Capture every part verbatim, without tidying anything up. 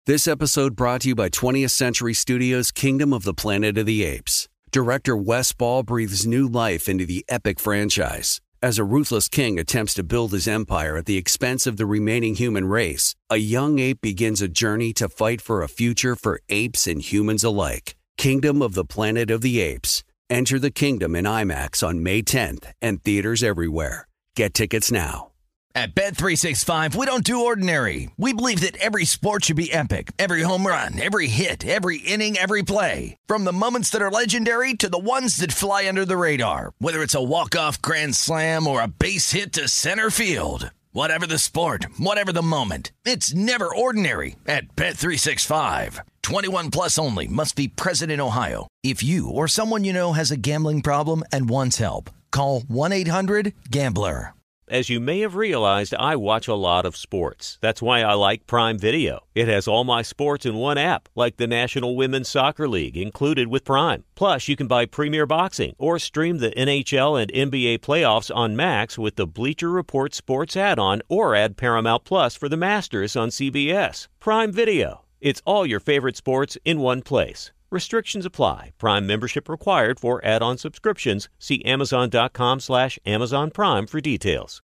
This episode brought to you by twentieth Century Studios' Kingdom of the Planet of the Apes. Director Wes Ball breathes new life into the epic franchise. As a ruthless king attempts to build his empire at the expense of the remaining human race, a young ape begins a journey to fight for a future for apes and humans alike. Kingdom of the Planet of the Apes. Enter the kingdom in IMAX on May tenth and theaters everywhere. Get tickets now. At Bet three sixty-five, we don't do ordinary. We believe that every sport should be epic. Every home run, every hit, every inning, every play. From the moments that are legendary to the ones that fly under the radar. Whether it's a walk-off grand slam or a base hit to center field. Whatever the sport, whatever the moment. It's never ordinary at Bet three sixty-five. twenty-one plus only. Must be present in Ohio. If you or someone you know has a gambling problem and wants help, call one eight hundred gambler. As you may have realized, I watch a lot of sports. That's why I like Prime Video. It has all my sports in one app, like the National Women's Soccer League, included with Prime. Plus, you can buy Premier Boxing or stream the N H L and N B A playoffs on Max with the Bleacher Report Sports add-on, or add Paramount Plus for the Masters on C B S. Prime Video. It's all your favorite sports in one place. Restrictions apply. Prime membership required for add-on subscriptions. See Amazon.com slash Amazon Prime for details.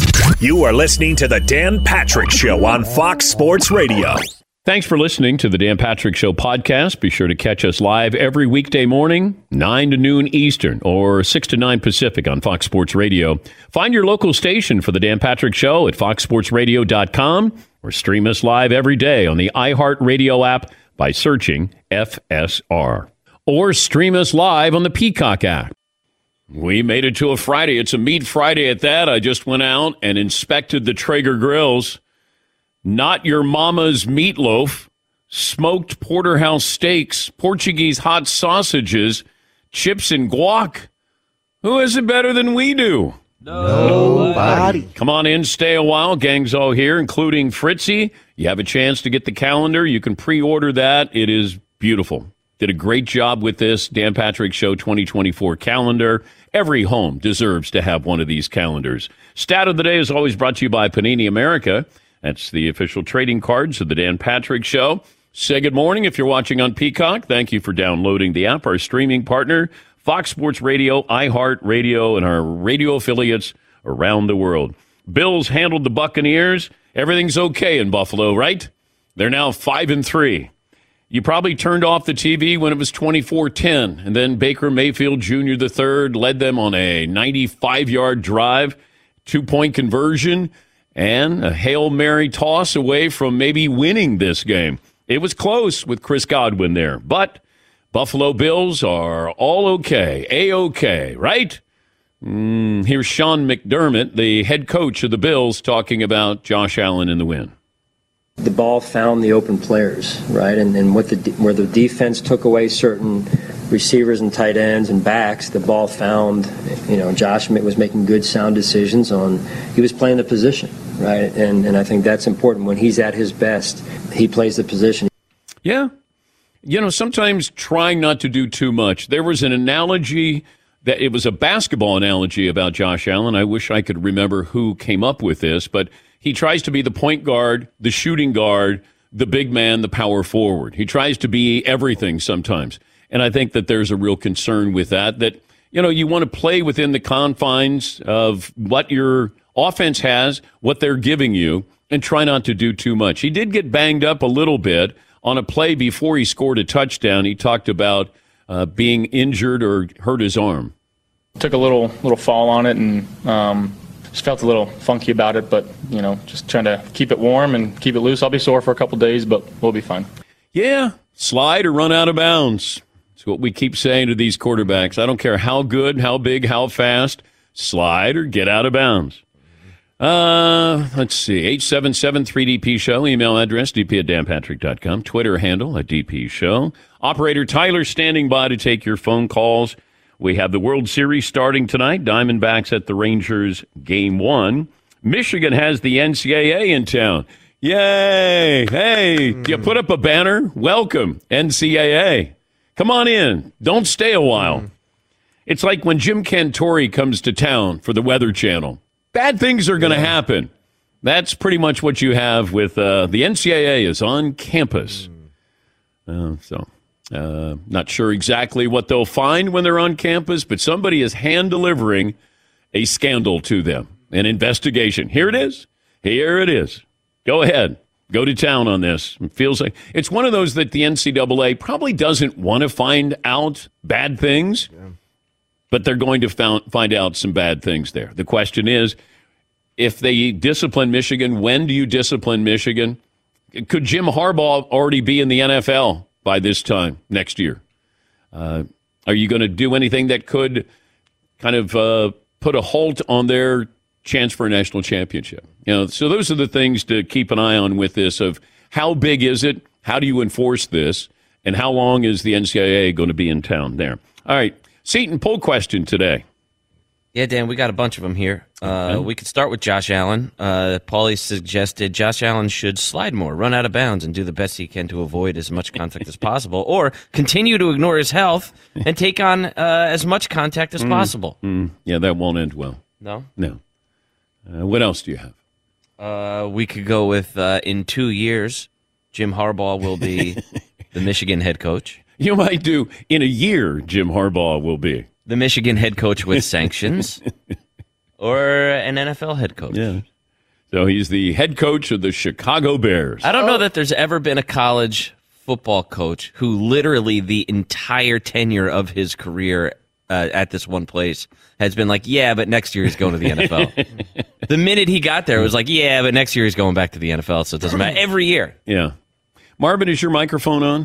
You are listening to The Dan Patrick Show on Fox Sports Radio. Thanks for listening to the Dan Patrick Show podcast. Be sure to catch us live every weekday morning, nine to noon Eastern or six to nine Pacific on Fox Sports Radio. Find your local station for the Dan Patrick Show at fox sports radio dot com or stream us live every day on the iHeartRadio app by searching F S R. Or stream us live on the Peacock app. We made it to a Friday. It's a Meat Friday at that. I just went out and inspected the Traeger grills. Not your mama's meatloaf, smoked porterhouse steaks, Portuguese hot sausages, chips and guac. Who is it better than we do? Nobody. Come on in, stay a while. Gang's all here, including Fritzy. You have a chance to get the calendar. You can pre-order that. It is beautiful. Did a great job with this Dan Patrick Show twenty twenty-four calendar. Every home deserves to have one of these calendars. Stat of the day is always brought to you by Panini America. That's the official trading cards of the Dan Patrick Show. Say good morning if you're watching on Peacock. Thank you for downloading the app. Our streaming partner, Fox Sports Radio, iHeartRadio, and our radio affiliates around the world. Bills handled the Buccaneers. Everything's okay in Buffalo, right? They're now five and three. You probably turned off the T V when it was twenty-four ten, and then Baker Mayfield Junior the third led them on a ninety-five-yard drive, two-point conversion, and a Hail Mary toss away from maybe winning this game. It was close with Chris Godwin there, but Buffalo Bills are all okay, A-okay, right? Mm, here's Sean McDermott, the head coach of the Bills, talking about Josh Allen and the win. The ball found the open players, right? And, and what the where the defense took away certain receivers and tight ends and backs, the ball found, you know, Josh was making good, sound decisions on, he was playing the position, right? And and I think that's important. When he's at his best, he plays the position. Yeah. You know, sometimes trying not to do too much. There was an analogy, that it was a basketball analogy about Josh Allen. I wish I could remember who came up with this, but he tries to be the point guard, the shooting guard, the big man, the power forward. He tries to be everything sometimes. And I think that there's a real concern with that, that, you know, you want to play within the confines of what your offense has, what they're giving you, and try not to do too much. He did get banged up a little bit on a play before he scored a touchdown. He talked about uh, being injured or hurt his arm. Took a little little fall on it and um, just felt a little funky about it, but, you know, just trying to keep it warm and keep it loose. I'll be sore for a couple days, but we'll be fine. Yeah, slide or run out of bounds. That's what we keep saying to these quarterbacks. I don't care how good, how big, how fast, slide or get out of bounds. Uh, let's see, eight seven seven three D P show, email address d p at dan patrick dot com, Twitter handle at D P show. Operator Tyler standing by to take your phone calls. We have the World Series starting tonight. Diamondbacks at the Rangers, game one. Michigan has the N C double A in town. Yay! Hey, mm. You put up a banner? Welcome, N C double A. Come on in. Don't stay a while. Mm. It's like when Jim Cantori comes to town for the Weather Channel. Bad things are going to yeah. happen. that's pretty much what you have with uh, the N C double A is on campus. Uh, so, uh, not sure exactly what they'll find when they're on campus, but somebody is hand-delivering a scandal to them, an investigation. Here it is. Here it is. Go ahead. Go to town on this. It feels like it's one of those that the N C double A probably doesn't want to find out bad things, yeah. but they're going to found, find out some bad things there. The question is, if they discipline Michigan, when do you discipline Michigan? Could Jim Harbaugh already be in the N F L by this time next year? Uh, are you going to do anything that could kind of uh, put a halt on their chance for a national championship? You know, so those are the things to keep an eye on with this of how big is it? How do you enforce this? And how long is the N C double A going to be in town there? All right. Seton, poll question today. Yeah, Dan, we got a bunch of them here. Uh, okay. We could start with Josh Allen. Uh, Paulie suggested Josh Allen should slide more, run out of bounds, and do the best he can to avoid as much contact as possible, or continue to ignore his health and take on uh, as much contact as mm, possible. Mm, yeah, that won't end well. No? No. Uh, what else do you have? Uh, we could go with uh, in two years, Jim Harbaugh will be the Michigan head coach. You might do in a year, Jim Harbaugh will be the Michigan head coach with sanctions, or an N F L head coach. Yeah. So he's the head coach of the Chicago Bears. I don't know that there's ever been a college football coach who literally the entire tenure of his career Uh, at this one place has been like, yeah, but next year he's going to the N F L. The minute he got there, it was like, yeah, but next year he's going back to the N F L, so it doesn't matter. Every year. Yeah. Marvin, is your microphone on?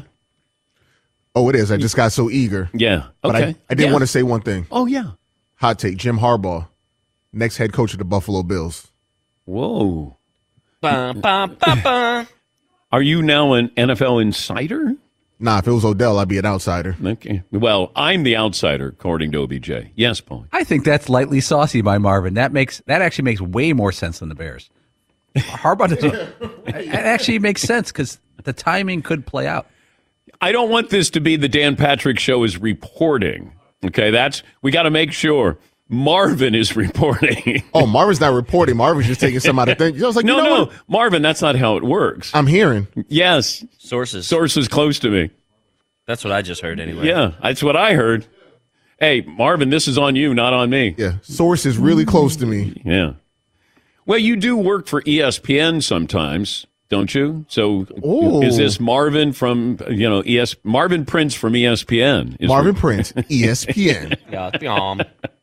Oh, it is. I just got so eager. Yeah. Okay. But I, I did yeah. want to say one thing. Oh, yeah. Hot take. Jim Harbaugh, next head coach of the Buffalo Bills. Whoa. Ba, ba, ba, ba. Are you now an N F L insider? Nah, if it was Odell, I'd be an outsider. Okay. Well, I'm the outsider, according to O B J. Yes, Paul. I think that's lightly saucy by Marvin. That makes that actually makes way more sense than the Bears. Harbaugh doesn't. It actually makes sense because the timing could play out. I don't want this to be the Dan Patrick Show is reporting. Okay, that's we got to make sure Marvin is reporting. Oh, Marvin's not reporting. Marvin's just taking some out of things. I was like, no, you know no, what? Marvin, that's not how it works. I'm hearing. Yes. Sources. Sources close to me. That's what I just heard anyway. Yeah, that's what I heard. Hey, Marvin, this is on you, not on me. Yeah, source is really close to me. Yeah. Well, you do work for E S P N sometimes, don't you? So Ooh. Is this Marvin from, you know, E S Marvin Prince from E S P N? Is Marvin re- Prince, E S P N. Yeah,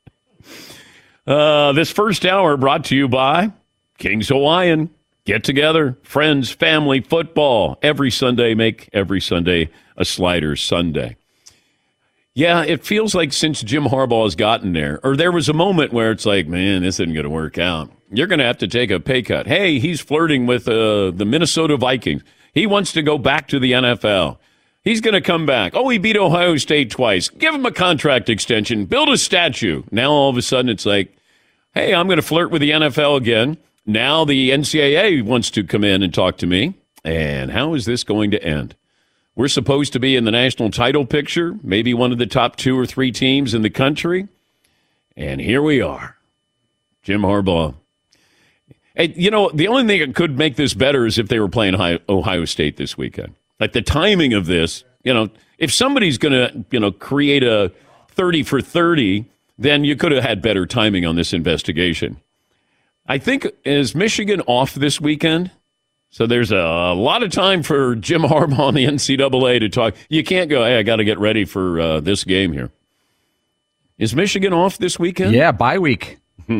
uh, this first hour brought to you by King's Hawaiian. Get together, friends, family, football. Every Sunday, make every Sunday a Slider Sunday. Yeah, it feels like since Jim Harbaugh has gotten there, or there was a moment where it's like, man, this isn't going to work out. You're going to have to take a pay cut. Hey, he's flirting with uh, the Minnesota Vikings. He wants to go back to the N F L. He's going to come back. Oh, he beat Ohio State twice. Give him a contract extension. Build a statue. Now all of a sudden it's like, hey, I'm going to flirt with the N F L again. Now the N C double A wants to come in and talk to me. And how is this going to end? We're supposed to be in the national title picture, maybe one of the top two or three teams in the country. And here we are. Jim Harbaugh. Hey, you know, the only thing that could make this better is if they were playing Ohio State this weekend. Like the timing of this, you know, if somebody's going to, you know, create a thirty for thirty, then you could have had better timing on this investigation. I think, is Michigan off this weekend? So there's a lot of time for Jim Harbaugh and the N C double A to talk. You can't go, hey, I got to get ready for uh, this game here. Is Michigan off this weekend? Yeah, bye week.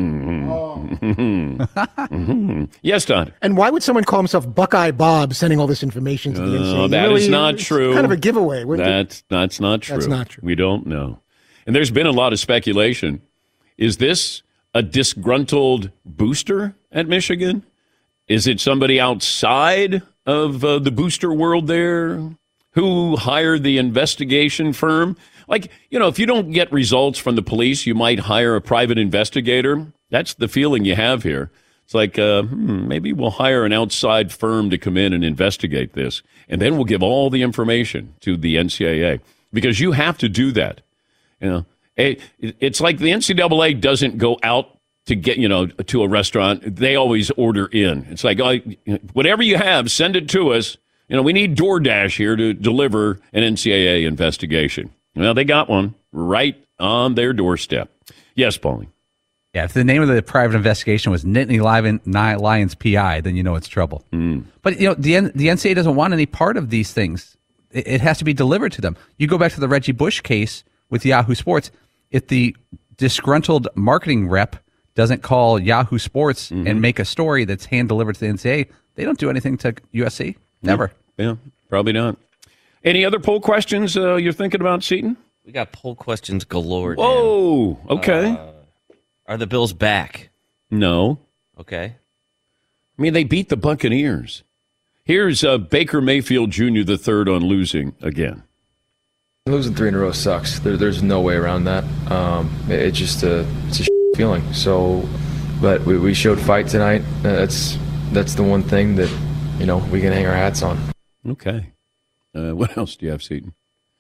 mm-hmm. Yes, Don. And why would someone call himself Buckeye Bob sending all this information to the N C double A? Uh, that really, is not true. Kind of a giveaway. That's, that's not true. That's not true. We don't know. And there's been a lot of speculation. Is this a disgruntled booster at Michigan? Is it somebody outside of uh, the booster world there who hired the investigation firm? Like, you know, if you don't get results from the police, you might hire a private investigator. That's the feeling you have here. It's like, uh, hmm, maybe we'll hire an outside firm to come in and investigate this, and then we'll give all the information to the N C double A, because you have to do that. You know, it, it's like the N C double A doesn't go out to get, you know, to a restaurant, they always order in. It's like, oh, whatever you have, send it to us. You know, we need DoorDash here to deliver an N C double A investigation. Well, they got one right on their doorstep. Yes, Paulie. Yeah, if the name of the private investigation was Nittany Lions P I, then you know it's trouble. Mm. But, you know, the, the N C double A doesn't want any part of these things. It, it has to be delivered to them. You go back to the Reggie Bush case with Yahoo Sports. If the disgruntled marketing rep doesn't call Yahoo Sports mm-hmm. and make a story that's hand-delivered to the N C double A, they don't do anything to U S C. Never. Yeah, yeah, probably not. Any other poll questions uh, you're thinking about, Seton? We got poll questions galore. Whoa, Dan. Okay. Uh, are the Bills back? No. Okay. I mean, they beat the Buccaneers. Here's uh, Baker Mayfield Junior the third on losing again. Losing three in a row sucks. There, there's no way around that. Um, it, it's just a, it's a feeling. So, but we, we showed fight tonight. Uh, that's that's the one thing that, you know, we can hang our hats on. Okay. Uh, what else do you have, Seton?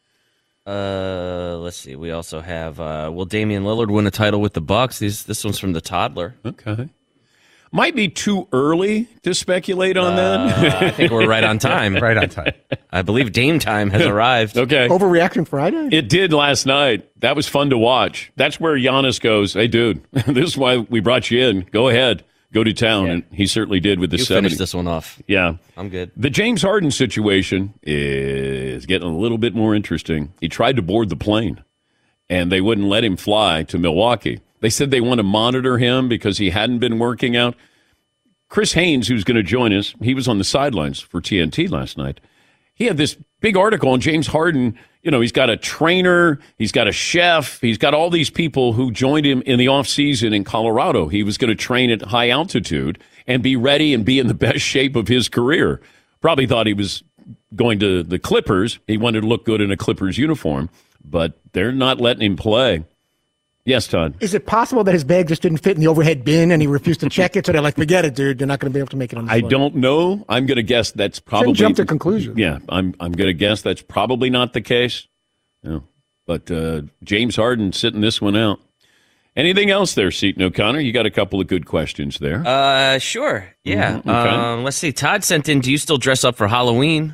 Uh, let's see. We also have, uh, will Damian Lillard win a title with the Bucks? These, this one's from the toddler. Okay. Might be too early to speculate on uh, that. I think we're right on time. Right on time. I believe Dame time has arrived. Okay. Overreaction Friday? It did last night. That was fun to watch. That's where Giannis goes, hey, dude, this is why we brought you in. Go ahead. Go to town. Yeah. And he certainly did with the you seventy. Finish this one off. Yeah. I'm good. The James Harden situation is getting a little bit more interesting. He tried to board the plane, and they wouldn't let him fly to Milwaukee. They said they want to monitor him because he hadn't been working out. Chris Haynes, who's going to join us, he was on the sidelines for T N T last night. He had this big article on James Harden. You know, he's got a trainer, he's got a chef, he's got all these people who joined him in the offseason in Colorado. He was going to train at high altitude and be ready and be in the best shape of his career. Probably thought he was going to the Clippers. He wanted to look good in a Clippers uniform, but they're not letting him play. Yes, Todd. Is it possible that his bag just didn't fit in the overhead bin and he refused to check it? So they're like, forget it, dude. You're not going to be able to make it on the I floor. don't know. I'm going to guess that's probably. Shouldn't jump to conclusions. Yeah, I'm. I'm going to guess that's probably not the case. No, but uh, James Harden sitting this one out. Anything else there, Seton O'Connor? You got a couple of good questions there. Uh, sure. Yeah. Mm-hmm. Okay. Um, let's see. Todd sent in. Do you still dress up for Halloween?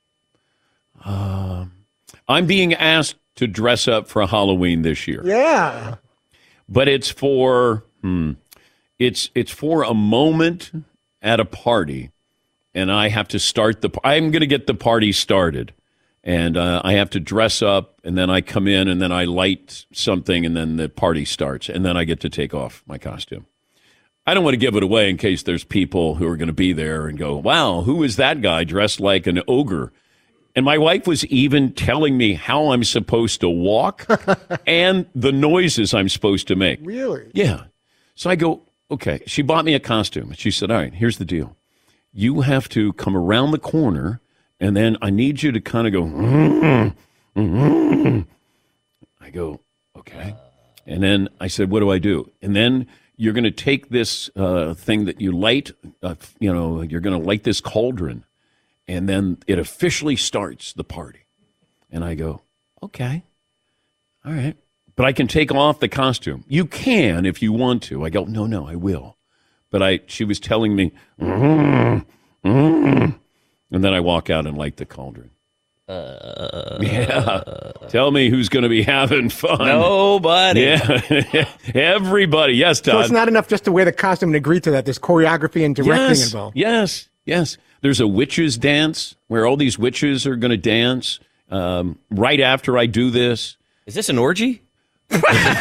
Uh, I'm being asked to dress up for Halloween this year. Yeah. But it's for hmm, it's it's for a moment at a party, and I have to start the. I'm going to get the party started, and uh, I have to dress up, and then I come in, and then I light something, and then the party starts, and then I get to take off my costume. I don't want to give it away in case there's people who are going to be there and go, "Wow, who is that guy dressed like an ogre?" And my wife was even telling me how I'm supposed to walk and the noises I'm supposed to make. Really? Yeah. So I go, okay. She bought me a costume. She said, all right, here's the deal. You have to come around the corner, and then I need you to kind of go, mm-hmm, mm-hmm. I go, okay. And then I said, what do I do? And then you're going to take this uh, thing that you light, uh, you know, you're going to light this cauldron. And then it officially starts the party. And I go, okay, all right. But I can take off the costume. You can if you want to. I go, no, no, I will. But I, she was telling me, mm-hmm, mm-hmm. And then I walk out and light the cauldron. Uh, yeah. Tell me who's going to be having fun. Nobody. Yeah. Everybody. Yes, Todd. So it's not enough just to wear the costume and agree to that. There's choreography and directing yes, involved. Yes, yes. There's a witches dance where all these witches are going to dance um, right after I do this. Is this an orgy? Did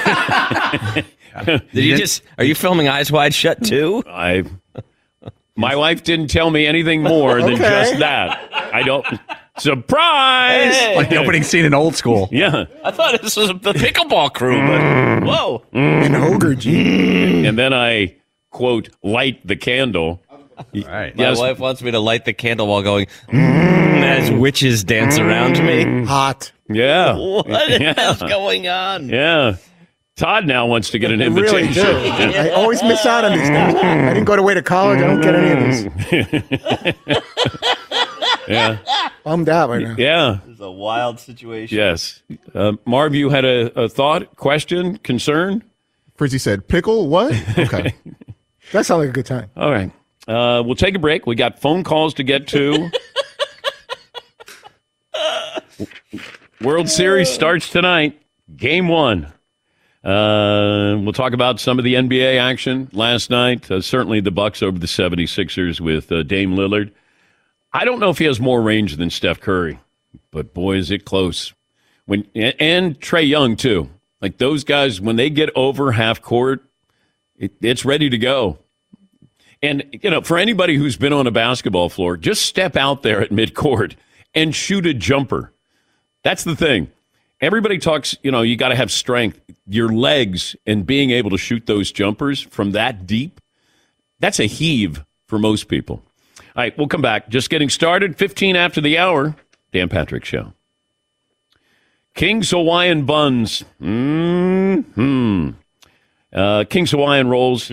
you just? Are you filming Eyes Wide Shut too? I. My wife didn't tell me anything more than okay. just that. I don't. Surprise! Hey. Like the opening scene in Old School. Yeah. I thought this was the pickleball crew, but whoa. An ogre, gee. And then I, quote, light the candle. Right. My yes. wife wants me to light the candle while going, mm, as witches dance around me. Hot. Yeah. What yeah. is going on? Yeah. Todd now wants to get an I invitation. really do. I always miss out on these things. I didn't go away to college. I don't get any of this. Yeah. Bummed out right now. Yeah. This is a wild situation. Yes. Uh, Marv, you had a, a thought, question, concern? Frizzy said, pickle, what? Okay. That sounds like a good time. All right. Uh, we'll take a break. We got phone calls to get to. World Series starts tonight. Game one. Uh, we'll talk about some of the N B A action last night. Uh, certainly the Bucks over the seventy-sixers with uh, Dame Lillard. I don't know if he has more range than Steph Curry, but boy, is it close. When and Trae Young, too. Like those guys, when they get over half court, it, it's ready to go. And, you know, for anybody who's been on a basketball floor, just step out there at midcourt and shoot a jumper. That's the thing. Everybody talks, you know, you got to have strength. Your legs and being able to shoot those jumpers from that deep, that's a heave for most people. All right, we'll come back. Just getting started, fifteen after the hour. Dan Patrick Show. King's Hawaiian Buns. Mm-hmm. Uh, King's Hawaiian Rolls.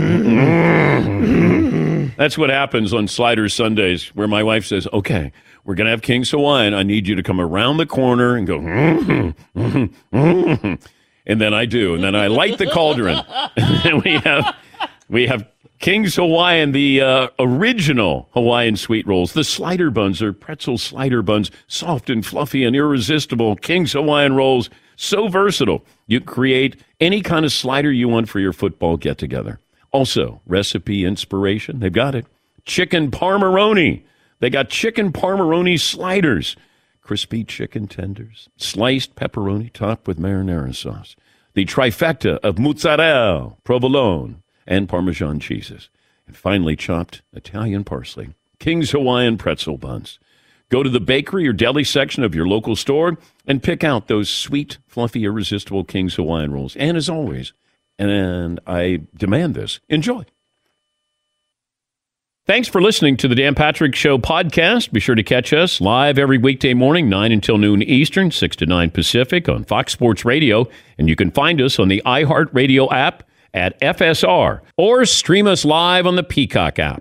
Mm-hmm. That's what happens on Sliders Sundays, where my wife says, okay, we're going to have King's Hawaiian. I need you to come around the corner and go, mm-hmm, mm-hmm, mm-hmm. And then I do. And then I light the cauldron. And we have, we have King's Hawaiian, the uh, original Hawaiian sweet rolls. The slider buns are pretzel slider buns, soft and fluffy and irresistible. King's Hawaiian rolls, so versatile. You create any kind of slider you want for your football get-together. Also, recipe inspiration, they've got it. Chicken parmaroni. They got chicken parmaroni sliders. Crispy chicken tenders, sliced pepperoni topped with marinara sauce. The trifecta of mozzarella, provolone, and Parmesan cheeses. And finely chopped Italian parsley. King's Hawaiian pretzel buns. Go to the bakery or deli section of your local store and pick out those sweet, fluffy, irresistible King's Hawaiian rolls. And as always, and I demand this, enjoy. Thanks for listening to the Dan Patrick Show podcast. Be sure to catch us live every weekday morning, nine until noon Eastern, six to nine Pacific on Fox Sports Radio. And you can find us on the iHeartRadio app at F S R or stream us live on the Peacock app.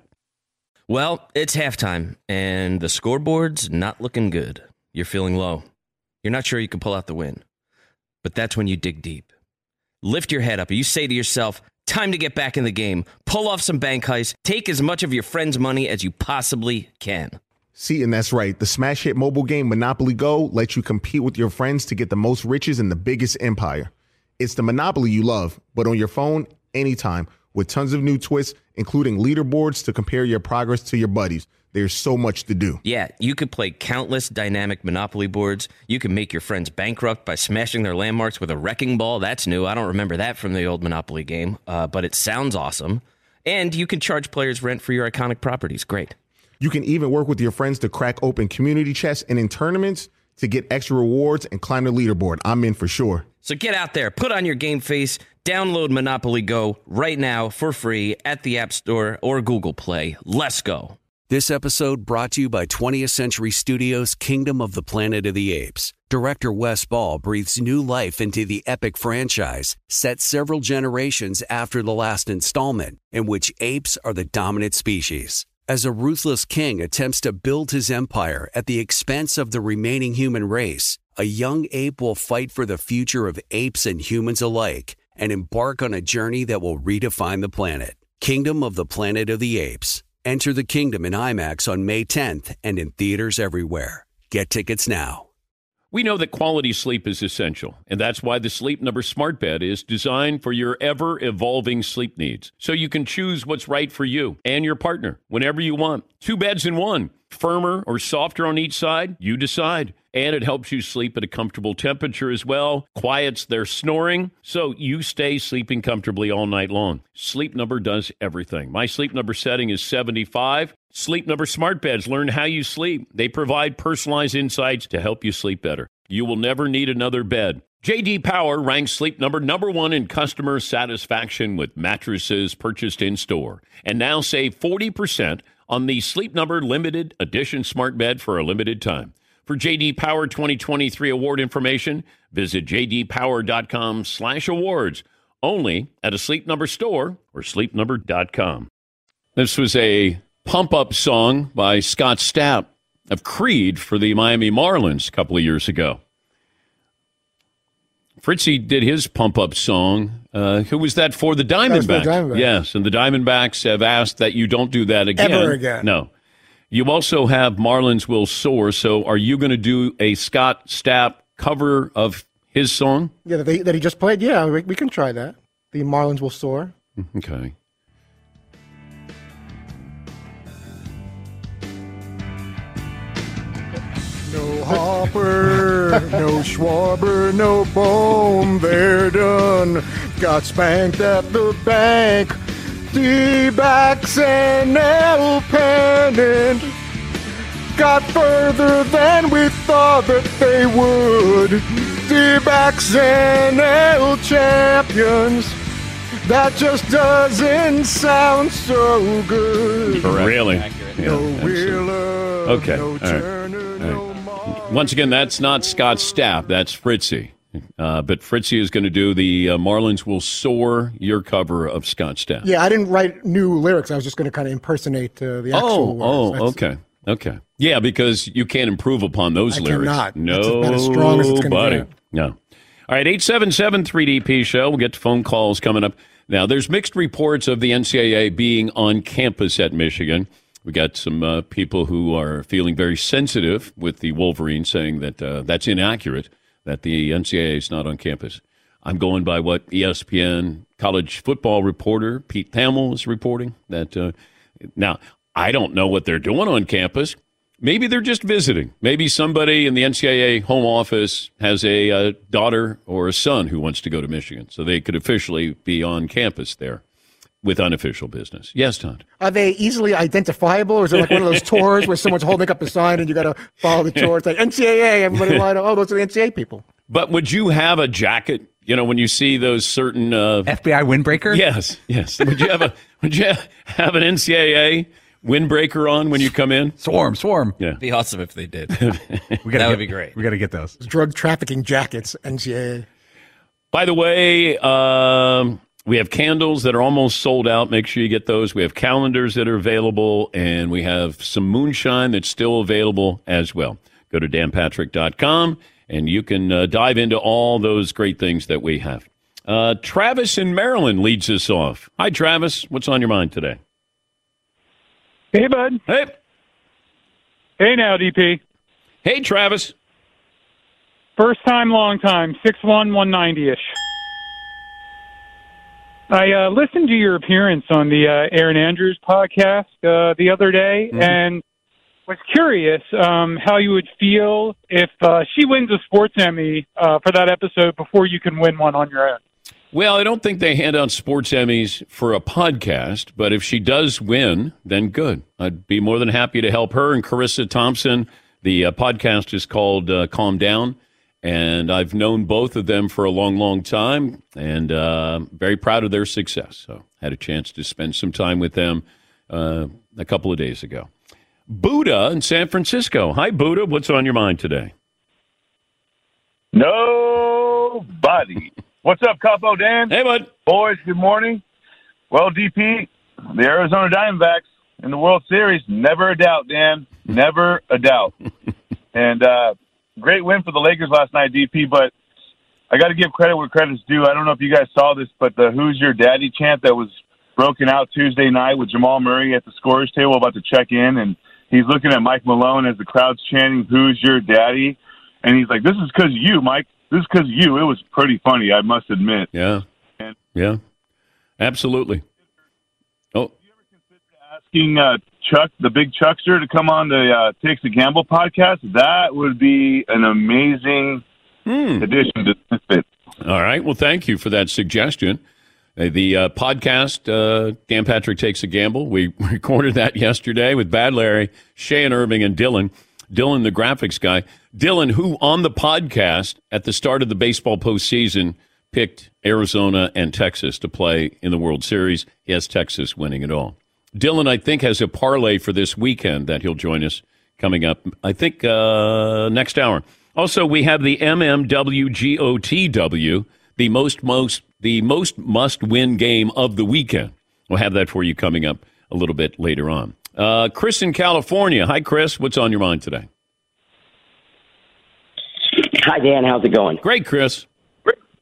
Well, it's halftime, and the scoreboard's not looking good. You're feeling low. You're not sure you can pull out the win. But that's when you dig deep. Lift your head up, and you say to yourself, time to get back in the game. Pull off some bank heists. Take as much of your friend's money as you possibly can. See, and that's right. The smash hit mobile game Monopoly Go lets you compete with your friends to get the most riches in the biggest empire. It's the Monopoly you love, but on your phone, anytime, with tons of new twists, including leaderboards to compare your progress to your buddies. There's so much to do. Yeah, you could play countless dynamic Monopoly boards. You can make your friends bankrupt by smashing their landmarks with a wrecking ball. That's new. I don't remember that from the old Monopoly game, uh, but it sounds awesome. And you can charge players rent for your iconic properties. Great. You can even work with your friends to crack open community chests and in tournaments to get extra rewards and climb the leaderboard. I'm in for sure. So get out there, put on your game face, download Monopoly Go right now for free at the App Store or Google Play. Let's go. This episode brought to you by twentieth Century Studios' Kingdom of the Planet of the Apes. Director Wes Ball breathes new life into the epic franchise, set several generations after the last installment, in which apes are the dominant species. As a ruthless king attempts to build his empire at the expense of the remaining human race, a young ape will fight for the future of apes and humans alike and embark on a journey that will redefine the planet. Kingdom of the Planet of the Apes. Enter the kingdom in IMAX on May tenth and in theaters everywhere. Get tickets now. We know that quality sleep is essential, and that's why the Sleep Number Smart Bed is designed for your ever-evolving sleep needs, so you can choose what's right for you and your partner whenever you want. Two beds in one, firmer or softer on each side, you decide. And it helps you sleep at a comfortable temperature as well, quiets their snoring, so you stay sleeping comfortably all night long. Sleep Number does everything. My Sleep Number setting is seventy-five. Sleep Number Smart Beds learn how you sleep. They provide personalized insights to help you sleep better. You will never need another bed. J D Power ranks Sleep Number number one in customer satisfaction with mattresses purchased in-store. And now save forty percent on the Sleep Number Limited Edition Smart Bed for a limited time. For J D Power twenty twenty-three award information, visit jdpower.com slash awards. Only at a Sleep Number store or sleep number dot com. This was a pump-up song by Scott Stapp of Creed for the Miami Marlins a couple of years ago. Fritzy did his pump-up song. Uh, who was that for? The Diamondbacks. That was for the Diamondbacks. Yes, and the Diamondbacks have asked that you don't do that again. Ever again. No. You also have Marlins Will Soar, so are you going to do a Scott Stapp cover of his song? Yeah, that, they, that he just played? Yeah, we, we can try that. The Marlins Will Soar. Okay. No Hopper, no Schwarber, no Bohm, they're done. Got spanked at the bank. D-backs and L pennant. Got further than we thought that they would. D-backs and L champions. That just doesn't sound so good. Really? No Yeah, Wheeler, okay. no All right. Turner, All right. no Once again, that's not Scott Stapp. That's Fritzy. Uh, but Fritzy is going to do the uh, Marlins Will Soar, your cover of Scott Stapp. Yeah, I didn't write new lyrics. I was just going to kind of impersonate uh, the actual Oh, words. oh, That's- okay. Okay. Yeah, because you can't improve upon those I lyrics. cannot. No, That's about as strong as it's gonna buddy. get. No. All right, eight seven seven three D P show. We'll get to phone calls coming up. Now, there's mixed reports of the N C double A being on campus at Michigan. We got some uh, people who are feeling very sensitive with the Wolverines, saying that uh, that's inaccurate, that the N C double A is not on campus. I'm going by what E S P N college football reporter Pete Thamel is reporting. That uh, now, I don't know what they're doing on campus. Maybe they're just visiting. Maybe somebody in the N C double A home office has a uh, daughter or a son who wants to go to Michigan, so they could officially be on campus there with unofficial business. Yes, Todd. Are they easily identifiable, or is it like one of those tours where someone's holding up a sign and you got to follow the tour? It's like N C double A, everybody line up. Oh, those are the N C double A people. But would you have a jacket? You know, when you see those certain uh, F B I windbreaker? Yes, yes. Would you have a Would you have an N C double A windbreaker on when you come in? Swarm, swarm. Yeah, It'd be awesome if they did. We gotta that get, would be great. We got to get those. Drug trafficking jackets, N C double A. By the way, um, we have candles that are almost sold out. Make sure you get those. We have calendars that are available, and we have some moonshine that's still available as well. Go to dan patrick dot com, and you can uh, dive into all those great things that we have. Uh, Travis in Maryland leads us off. Hi, Travis. What's on your mind today? Hey, bud. Hey. Hey now, D P. Hey, Travis. First time, long time, six one, one ninety-ish. I uh, listened to your appearance on the uh, Aaron Andrews podcast uh, the other day, mm-hmm. and was curious um, how you would feel if uh, she wins a sports Emmy uh, for that episode before you can win one on your own. Well, I don't think they hand out sports Emmys for a podcast, but if she does win, then good. I'd be more than happy to help her and Carissa Thompson. The uh, podcast is called uh, Calm Down, and I've known both of them for a long, long time, and uh, very proud of their success. So had a chance to spend some time with them uh, a couple of days ago. Buddha in San Francisco. Hi, Buddha. What's on your mind today? Nobody. What's up, Capo Dan? Hey, bud. Boys, good morning. Well, D P, the Arizona Diamondbacks in the World Series, never a doubt, Dan. Never a doubt. And uh, great win for the Lakers last night, D P, but I got to give credit where credit's due. I don't know if you guys saw this, but the Who's Your Daddy chant that was broken out Tuesday night with Jamal Murray at the scorer's table about to check in, and he's looking at Mike Malone as the crowd's chanting, "Who's your daddy?" And he's like, "This is because of you, Mike. This is because of you." It was pretty funny, I must admit. Yeah. And yeah. Absolutely. Oh. Asking uh, Chuck, the big Chuckster, to come on the uh, Takes a Gamble podcast, that would be an amazing hmm. addition to this fit. All right. Well, thank you for that suggestion. Uh, the uh, podcast, uh, Dan Patrick Takes a Gamble, we recorded that yesterday with Bad Larry, Shay Irving, and Dylan. Dylan, the graphics guy. Dylan, who on the podcast at the start of the baseball postseason picked Arizona and Texas to play in the World Series. He has Texas winning it all. Dylan, I think, has a parlay for this weekend that he'll join us coming up, I think, uh, next hour. Also, we have the M M W G O T W, the most most the most must-win game of the weekend. We'll have that for you coming up a little bit later on. Uh, Chris in California. Hi, Chris. What's on your mind today? Hi, Dan. How's it going? Great, Chris.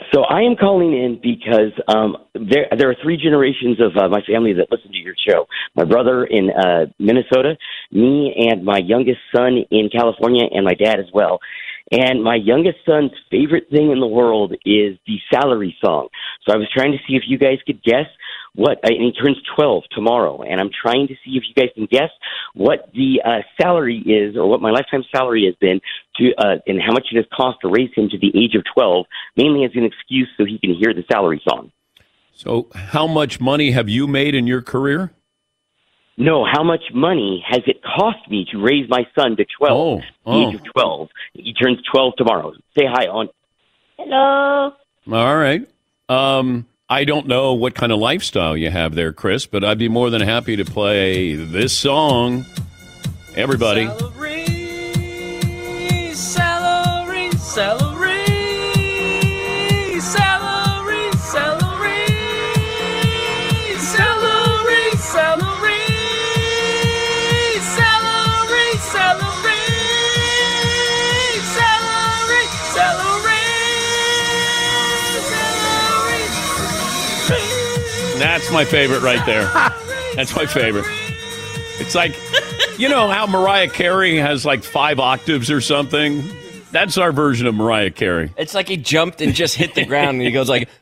So I am calling in because um, there there are three generations of uh, my family that listen to your show. My brother in uh, Minnesota, me and my youngest son in California, and my dad as well. And my youngest son's favorite thing in the world is the Salary Song. So I was trying to see if you guys could guess what, and he turns twelve tomorrow, and I'm trying to see if you guys can guess what the uh, salary is, or what my lifetime salary has been, to uh, and how much it has cost to raise him to the age of twelve, mainly as an excuse so he can hear the Salary Song. So how much money have you made in your career? No, how much money has it cost me to raise my son to twelve, oh, the oh. age of twelve? He turns twelve tomorrow. Say hi, on. Hello. All right. Um, I don't know what kind of lifestyle you have there, Chris, but I'd be more than happy to play this song. Everybody. Salary, salary, salary, salary, salary, salary, salary, salary, salary, salary, salary, salary. That's my favorite right there. That's my favorite. It's like, you know how Mariah Carey has like five octaves or something? That's our version of Mariah Carey. It's like he jumped and just hit the ground, and he goes like...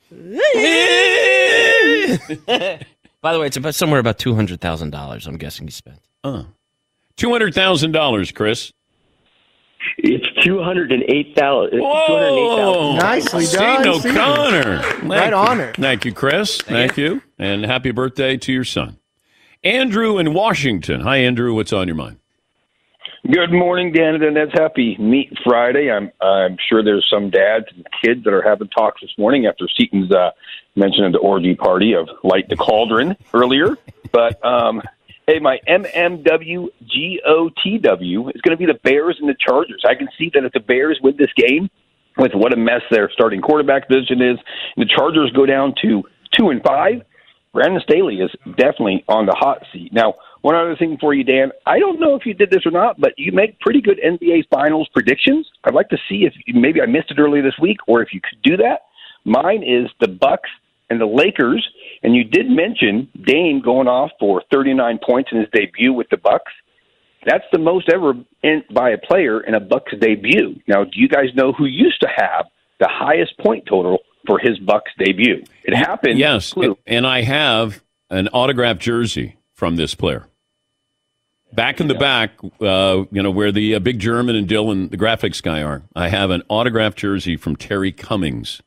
By the way, it's about somewhere about two hundred thousand dollars, I'm guessing he spent. Uh, two hundred thousand dollars, Chris. It's two hundred eight thousand dollars. Whoa! Nicely done, Seton Seton. O'Connor. Right on it. Thank you, Chris. Thank you. And happy birthday to your son. Andrew in Washington. Hi, Andrew. What's on your mind? Good morning, Dan and Ned's. Happy Meat Friday. I'm I'm sure there's some dads and kids that are having talks this morning after Seton's uh, mention of the orgy party of Light the Cauldron earlier. But, um, hey, my M M W G O T W is going to be the Bears and the Chargers. I can see that if the Bears win this game, with what a mess their starting quarterback position is, and the Chargers go down to two and five, Brandon Staley is definitely on the hot seat. Now, one other thing for you, Dan. I don't know if you did this or not, but you make pretty good N B A Finals predictions. I'd like to see if maybe I missed it earlier this week, or if you could do that. Mine is the Bucks and the Lakers, and you did mention Dame going off for thirty-nine points in his debut with the Bucks. That's the most ever in, by a player in a Bucks debut. Now, do you guys know who used to have the highest point total for his Bucks debut? It happened. Yes, and I have an autographed jersey from this player. Back in the back, uh, you know, where the uh, big German and Dylan, the graphics guy, are, I have an autographed jersey from Terry Cummings.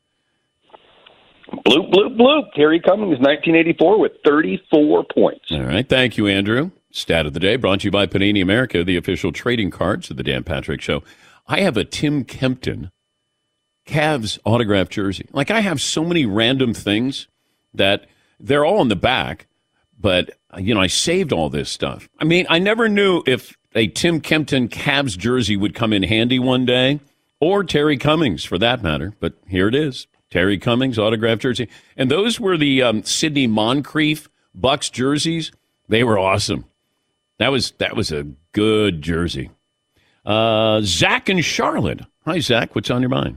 Bloop, bloop, bloop. Terry Cummings, nineteen eighty-four, with thirty-four points. All right. Thank you, Andrew. Stat of the day brought to you by Panini America, the official trading cards of the Dan Patrick Show. I have a Tim Kempton Cavs autographed jersey. Like, I have so many random things that they're all in the back, but, you know, I saved all this stuff. I mean, I never knew if a Tim Kempton Cavs jersey would come in handy one day, or Terry Cummings, for that matter. But here it is, Terry Cummings autographed jersey. And those were the um, Sidney Moncrief Bucks jerseys. They were awesome. That was that was a good jersey. Uh, Zach in Charlotte. Hi, Zach. What's on your mind?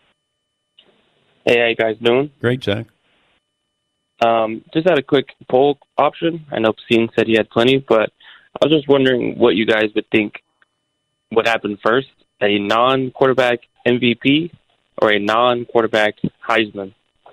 Hey, how you guys doing? Great, Zach. Um, just had a quick poll option. I know Pacine said he had plenty, but I was just wondering what you guys would think would happen first, a non-quarterback M V P or a non-quarterback Heisman?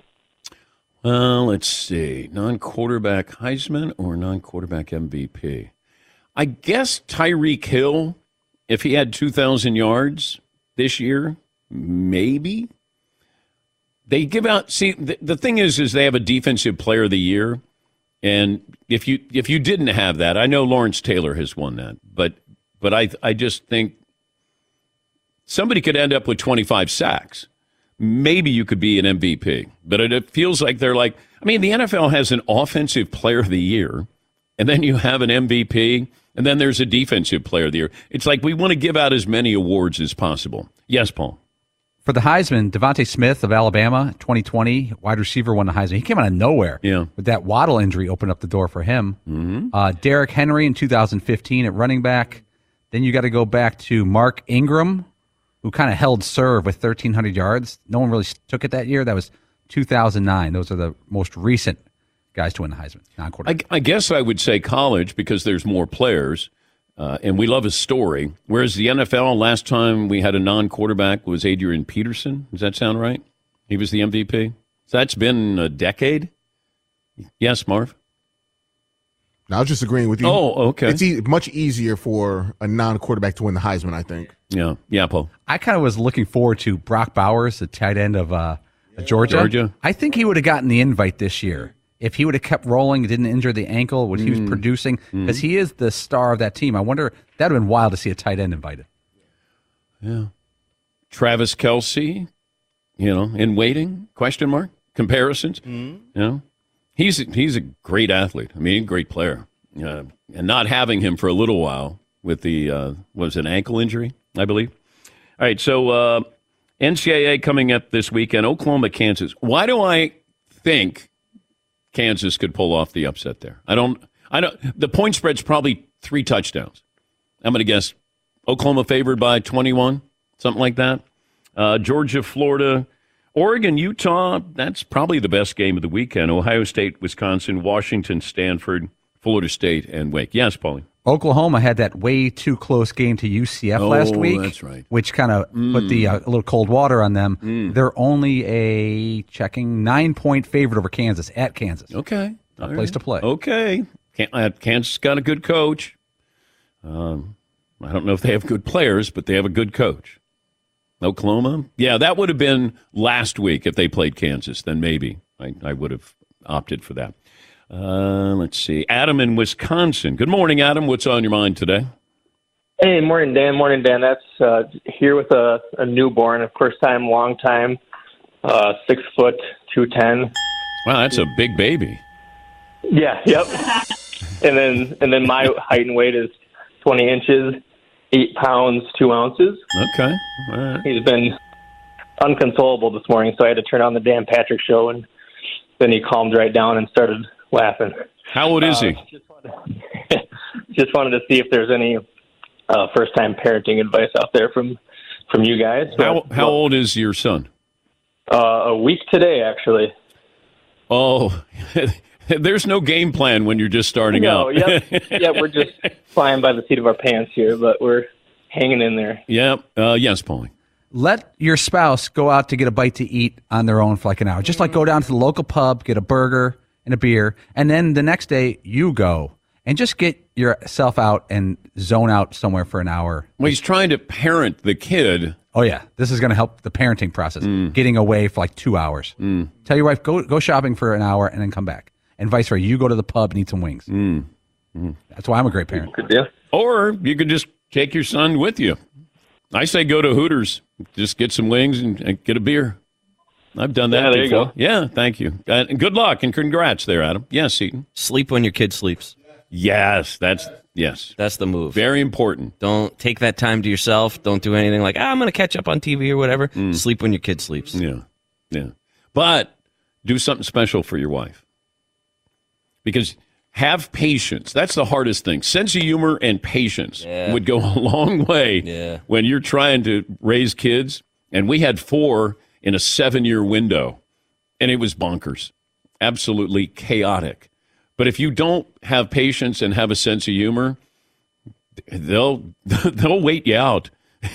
Well, let's see. Non-quarterback Heisman or non-quarterback M V P? I guess Tyreek Hill, if he had two thousand yards this year, maybe. They give out, see, the, the thing is, is they have a defensive player of the year. And if you if you didn't have that, I know Lawrence Taylor has won that, but but I I just think somebody could end up with twenty-five sacks. Maybe you could be an M V P, but it, it feels like they're like, I mean, the N F L has an offensive player of the year, and then you have an M V P, and then there's a defensive player of the year. It's like we want to give out as many awards as possible. Yes, Paul. For the Heisman, Devontae Smith of Alabama, twenty twenty, wide receiver, won the Heisman. He came out of nowhere. Yeah. With that Waddle injury, opened up the door for him. Mm-hmm. Uh, Derrick Henry in two thousand fifteen at running back. Then you got to go back to Mark Ingram, who kind of held serve with thirteen hundred yards. No one really took it that year. That was two thousand nine. Those are the most recent guys to win the Heisman, non-quarterback. I, I guess I would say college because there's more players, uh, and we love a story. Whereas the N F L, last time we had a non-quarterback was Adrian Peterson. Does that sound right? He was the M V P. So that's been a decade? Yes, Marv? No, I was just agreeing with you. Oh, okay. It's e- much easier for a non-quarterback to win the Heisman, I think. Yeah, yeah, Paul. I kind of was looking forward to Brock Bowers, the tight end of uh, Georgia. Georgia. I think he would have gotten the invite this year if he would have kept rolling, didn't injure the ankle, what he was Mm. producing, because he is the star of that team. I wonder, that would have been wild to see a tight end invited. Yeah. Travis Kelce, you know, in waiting, question mark, comparisons. Mhm. You know, he's, he's a great athlete. I mean, a great player. Uh, and not having him for a little while with the, uh, was it an ankle injury, I believe. All right, so uh, N C double A coming up this weekend, Oklahoma, Kansas. Why do I think Kansas could pull off the upset there? I don't, I don't, the point spread's probably three touchdowns. I'm going to guess Oklahoma favored by twenty-one, something like that. Uh, Georgia, Florida, Oregon, Utah, that's probably the best game of the weekend. Ohio State, Wisconsin, Washington, Stanford, Florida State, and Wake. Yes, Paulie. Oklahoma had that way too close game to U C F Oh, last week. that's right. Which kind of Mm. put the uh, a little cold water on them. Mm. They're only a checking nine point favorite over Kansas at Kansas. Okay, a All place right. to play. Okay, Can, uh, Kansas got a good coach. Um, I don't know if they have good players, but they have a good coach. Oklahoma, yeah, that would have been last week if they played Kansas. Then maybe I, I would have opted for that. Uh, let's see, Adam in Wisconsin. Good morning, Adam. What's on your mind today? Hey, morning, Dan. Morning, Dan. That's uh, here with a, a newborn, a first time, long time, uh, six foot, two ten. Wow, that's a big baby. Yeah, yep. and then and then my height and weight is twenty inches, eight pounds, two ounces. Okay, all right. He's been unconsolable this morning, so I had to turn on the Dan Patrick Show, and then he calmed right down and started laughing. How old is Uh, he? Just wanted, just wanted to see if there's any uh, first-time parenting advice out there from from you guys. How how old is your son? Uh, a week today, actually. Oh, there's no game plan when you're just starting No, out. yep, yep. We're just flying by the seat of our pants here, but we're hanging in there. Yep. Uh, yes, Paulie. Let your spouse go out to get a bite to eat on their own for like an hour. Just like go down to the local pub, get a burger and a beer, and then the next day you go and just get yourself out and zone out somewhere for an hour. Well, he's trying to parent the kid. Oh yeah, this is going to help the parenting process. Getting away for like two hours. Tell your wife go go shopping for an hour and then come back, and vice versa. You go to the pub and eat some wings. That's why I'm a great parent. Good deal. Or you could just take your son with you. I say go to Hooters, just get some wings and, and get a beer. I've done that Yeah, there you before. go. Yeah, thank you. Uh, and good luck and congrats there, Adam. Yes, Seton. Sleep when your kid sleeps. Yes, that's yes. That's the move. Very important. Don't take that time to yourself. Don't do anything like, ah, I'm going to catch up on T V or whatever. Sleep when your kid sleeps. Yeah, yeah. But do something special for your wife. Because have patience. That's the hardest thing. Sense of humor and patience Yeah. would go a long way Yeah. when you're trying to raise kids. And we had four in a seven-year window, and it was bonkers. Absolutely chaotic. But if you don't have patience and have a sense of humor, they'll they'll wait you out.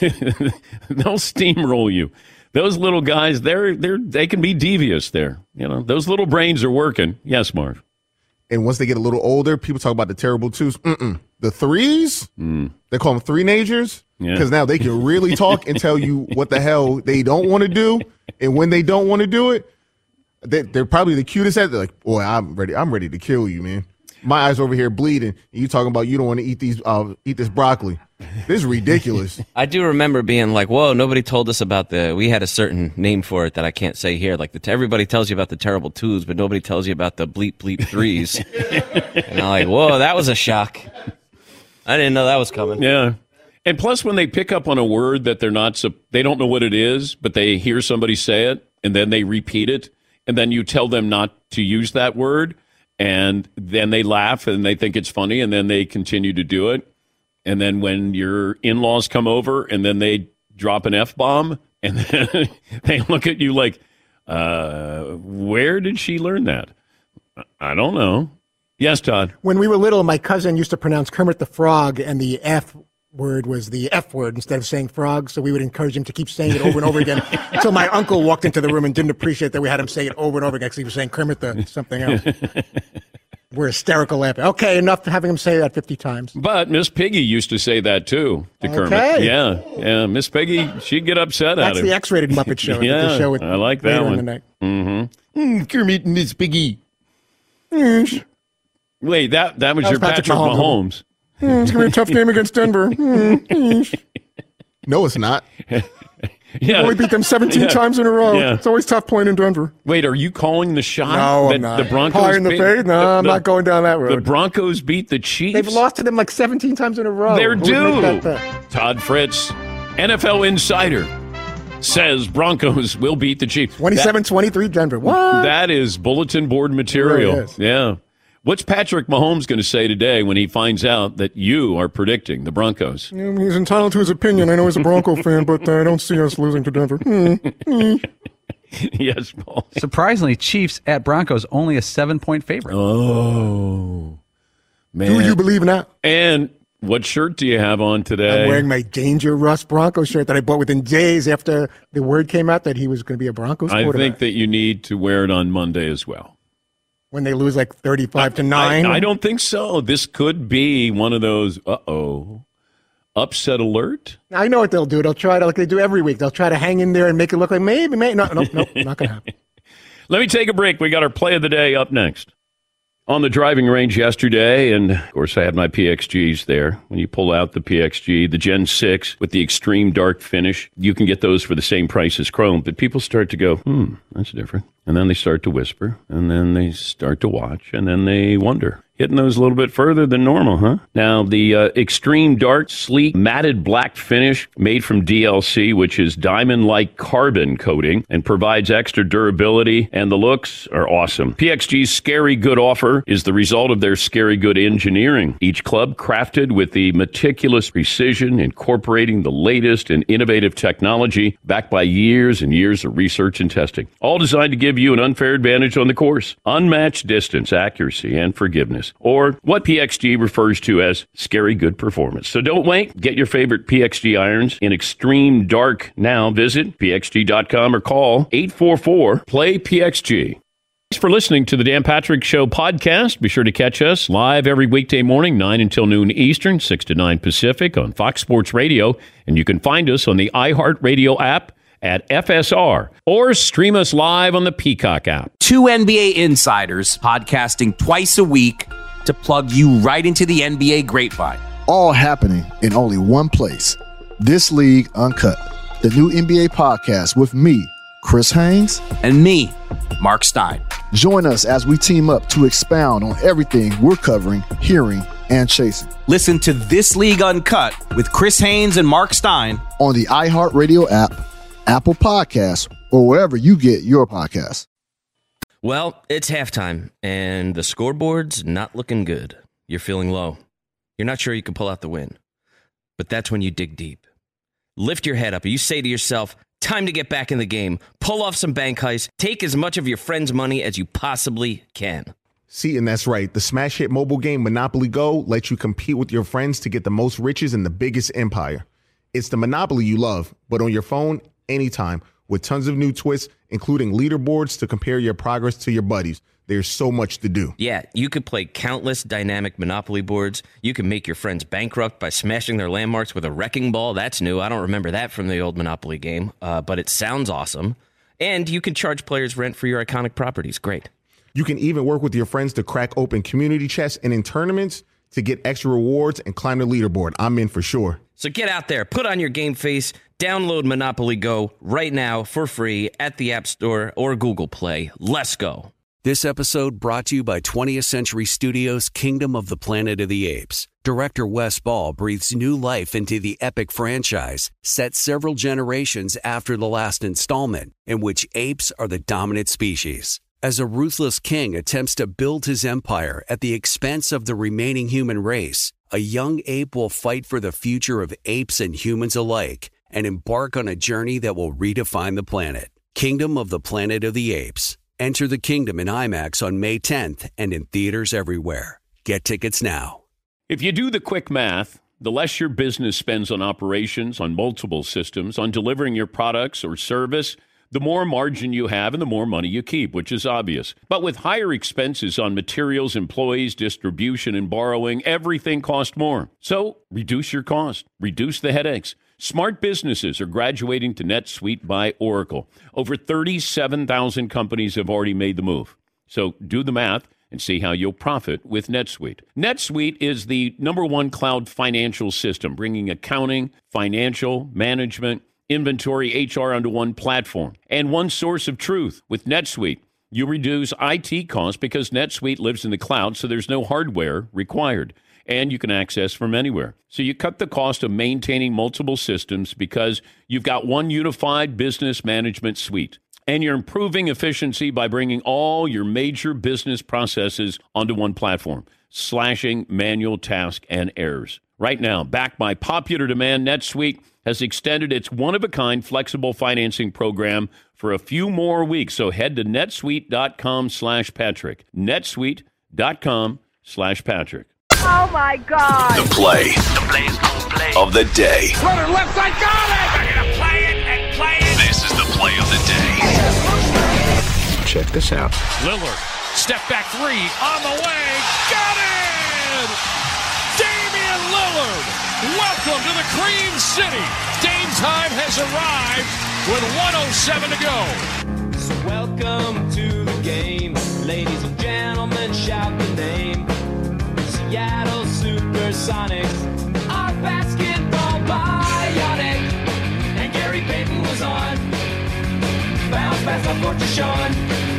They'll steamroll you. Those little guys, they're they're they can be devious there. You know, those little brains are working. Yes, Marv. And once they get a little older, people talk about the terrible twos. Mm-mm. The threes, they call them three-nagers, Yeah. because now they can really talk and tell you what the hell they don't want to do, and when they don't want to do it, they, they're probably the cutest at. They're like, boy, I'm ready. I'm ready to kill you, man. My eyes over here bleeding. And you talking about you don't want to eat these, uh, eat this broccoli. This is ridiculous. I do remember being like, whoa, nobody told us about the, we had a certain name for it that I can't say here. Like, the, everybody tells you about the terrible twos, but nobody tells you about the bleep, bleep threes. And I'm like, whoa, that was a shock. I didn't know that was coming. Yeah. And plus, when they pick up on a word that they're not, sup- they don't know what it is, but they hear somebody say it, and then they repeat it, and then you tell them not to use that word, and then they laugh and they think it's funny, and then they continue to do it. And then when your in-laws come over, and then they drop an F-bomb, and then they look at you like, Uh, where did she learn that? I don't know. Yes, Todd. When we were little, my cousin used to pronounce Kermit the Frog, and the F word was the F word instead of saying frog, so we would encourage him to keep saying it over and over again until my uncle walked into the room and didn't appreciate that we had him say it over and over again because he was saying Kermit the something else. We're hysterical laughing. Okay, enough having him say that fifty times. But Miss Piggy used to say that, too, to Kermit. Okay. Yeah, yeah. Miss Piggy, she'd get upset That's at him. the X-rated Muppet Show. Yeah, the show with I like that later in one. the night. Mm-hmm. Mm, Kermit and Miss Piggy. Yes. Wait, that, that was That your was Patrick Patrick Mahomes. Mahomes. Mm, it's going to be a tough game against Denver. Mm, No, it's not. Yeah. We beat them seventeen Yeah. times in a row. Yeah. It's always tough playing in Denver. Wait, are you calling the shot? No, that I'm not. The Broncos Pie in the beat- face? No, I'm not going down that road. The Broncos beat the Chiefs. They've lost to them like seventeen times in a row. They're Who would make due. that bet? Todd Fritz, N F L insider, says Broncos will beat the Chiefs. twenty-seven twenty-three Denver. What? That is bulletin board material. Really is. Yeah. What's Patrick Mahomes going to say today when he finds out that you are predicting the Broncos? Yeah, he's entitled to his opinion. I know he's a Bronco fan, but uh, I don't see us losing to Denver. Mm, mm. Yes, Paul. Surprisingly, Chiefs at Broncos only a seven-point favorite. Oh, man. Do you believe in that? And what shirt do you have on today? I'm wearing my Danger Russ Bronco shirt that I bought within days after the word came out that he was going to be a Broncos I quarterback. think that you need to wear it on Monday as well. When they lose like thirty-five to nine. I, I don't think so. This could be one of those, uh-oh, upset alert. I know what they'll do. They'll try to, like they do every week, they'll try to hang in there and make it look like maybe, maybe. No, no, no, not going to happen. Let me take a break. We got our play of the day up next. On the driving range yesterday, and of course I had my P X Gs there. When you pull out the P X G, the Gen six with the extreme dark finish, you can get those for the same price as Chrome. But people start to go, hmm, that's different. And then they start to whisper, and then they start to watch, and then they wonder. Hitting those a little bit further than normal, huh? Now, the uh, extreme dark, sleek, matted black finish made from D L C, which is diamond-like carbon coating and provides extra durability, and the looks are awesome. P X G's Scary Good offer is the result of their Scary Good engineering. Each club crafted with the meticulous precision, incorporating the latest and innovative technology backed by years and years of research and testing. All designed to give you an unfair advantage on the course. Unmatched distance, accuracy, and forgiveness. Or what P X G refers to as Scary Good performance. So don't wait. Get your favorite P X G irons in extreme dark now. Visit P X G dot com or call eight four four, play P X G. Thanks for listening to the Dan Patrick Show podcast. Be sure to catch us live every weekday morning, nine until noon Eastern, six to nine Pacific on Fox Sports Radio. And you can find us on the iHeartRadio app at F S R or stream us live on the Peacock app. Two N B A insiders podcasting twice a week to plug you right into the N B A grapevine. All happening in only one place. This League Uncut, the new N B A podcast with me, Chris Haynes, and me, Mark Stein. Join us as we team up to expound on everything we're covering, hearing, and chasing. Listen to This League Uncut with Chris Haynes and Mark Stein on the iHeartRadio app, Apple Podcasts, or wherever you get your podcasts. Well, it's halftime, and the scoreboard's not looking good. You're feeling low. You're not sure you can pull out the win. But that's when you dig deep. Lift your head up, and you say to yourself, time to get back in the game. Pull off some bank heists. Take as much of your friend's money as you possibly can. See, and that's right. The smash hit mobile game Monopoly Go lets you compete with your friends to get the most riches in the biggest empire. It's the Monopoly you love, but on your phone, anytime, with tons of new twists, including leaderboards to compare your progress to your buddies. There's so much to do. Yeah, you could play countless dynamic Monopoly boards. You can make your friends bankrupt by smashing their landmarks with a wrecking ball. That's new. I don't remember that from the old Monopoly game, uh, but it sounds awesome. And you can charge players rent for your iconic properties. Great. You can even work with your friends to crack open community chests and in tournaments to get extra rewards and climb the leaderboard. I'm in for sure. So get out there, put on your game face, download Monopoly Go right now for free at the App Store or Google Play. Let's go. This episode brought to you by twentieth Century Studios' Kingdom of the Planet of the Apes. Director Wes Ball breathes new life into the epic franchise, set several generations after the last installment, in which apes are the dominant species. As a ruthless king attempts to build his empire at the expense of the remaining human race, a young ape will fight for the future of apes and humans alike and embark on a journey that will redefine the planet. Kingdom of the Planet of the Apes. Enter the kingdom in IMAX on May tenth and in theaters everywhere. Get tickets now. If you do the quick math, the less your business spends on operations, on multiple systems, on delivering your products or service, the more margin you have and the more money you keep, which is obvious. But with higher expenses on materials, employees, distribution, and borrowing, everything costs more. So reduce your cost. Reduce the headaches. Smart businesses are graduating to NetSuite by Oracle. Over thirty-seven thousand companies have already made the move. So do the math and see how you'll profit with NetSuite. NetSuite is the number one cloud financial system, bringing accounting, financial, management, inventory, H R onto one platform and one source of truth. With NetSuite, you reduce I T costs because NetSuite lives in the cloud, so there's no hardware required. And you can access from anywhere. So you cut the cost of maintaining multiple systems because you've got one unified business management suite. And you're improving efficiency by bringing all your major business processes onto one platform, slashing manual tasks and errors. Right now, backed by popular demand, NetSuite has extended its one-of-a-kind flexible financing program for a few more weeks. So head to netsuite.com slash Patrick. netsuite.com slash Patrick. Oh, my God. The play, the play's gonna play of the day. Runner left side, got it! They're going to play it and play it. This is the play of the day. Check this out. Lillard, step back three, on the way, got it! Damian Lillard, welcome to the Cream City. Game time has arrived with one oh seven to go. So welcome to the game, ladies and gentlemen, shout the name. Seattle Supersonics are basketball bionic. And Gary Payton was on. Bounce pass off court to Sean.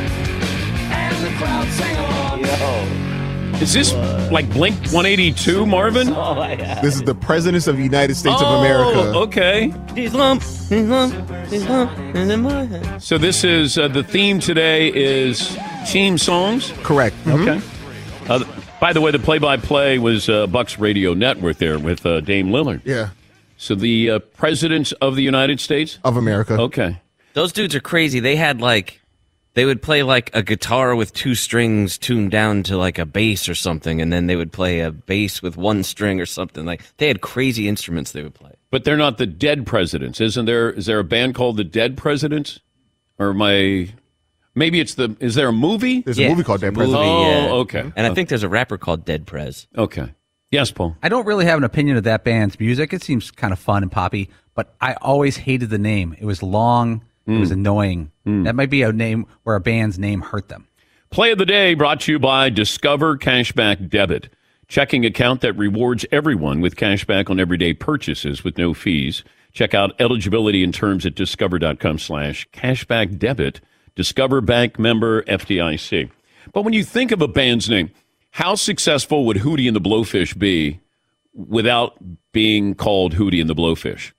And the crowd sang along. Yo. Is this like Blink one eighty-two, Marvin? Oh, yeah. This is the Presidents of the United States oh, of America. Okay. He's lump, he's lump, he's lump, and in my head. So this is, uh, the theme today is team songs? Correct. Mm-hmm. Okay. Uh, by the way, the play-by-play was uh, Bucks Radio Network there with uh, Dame Lillard. Yeah. So the uh, Presidents of the United States? Of America. Okay. Those dudes are crazy. They had like, they would play like a guitar with two strings tuned down to like a bass or something, and then they would play a bass with one string or something. Like they had crazy instruments they would play. But they're not the Dead Presidents, isn't there? Is there a band called the Dead Presidents? Or am I... Maybe it's the... Is there a movie? There's yeah, a movie called Dead Prez. Oh, yeah. okay. And I think there's a rapper called Dead Prez. Okay. Yes, Paul. I don't really have an opinion of that band's music. It seems kind of fun and poppy, but I always hated the name. It was long. Mm. It was annoying. Mm. That might be a name where a band's name hurt them. Play of the day brought to you by Discover Cashback Debit. Checking account that rewards everyone with cashback on everyday purchases with no fees. Check out eligibility and terms at discover.com slash cashback debit. Discover Bank member F D I C. But when you think of a band's name, how successful would Hootie and the Blowfish be without being called Hootie and the Blowfish?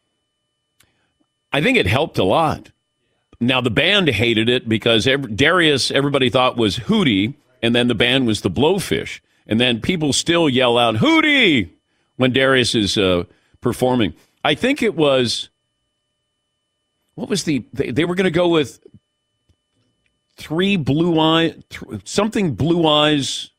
I think it helped a lot. Now, the band hated it because every, Darius, everybody thought was Hootie, and then the band was the Blowfish. And then people still yell out, Hootie, when Darius is uh, performing. I think it was, what was the, they, they were going to go with three blue eyes, th- something blue eyes,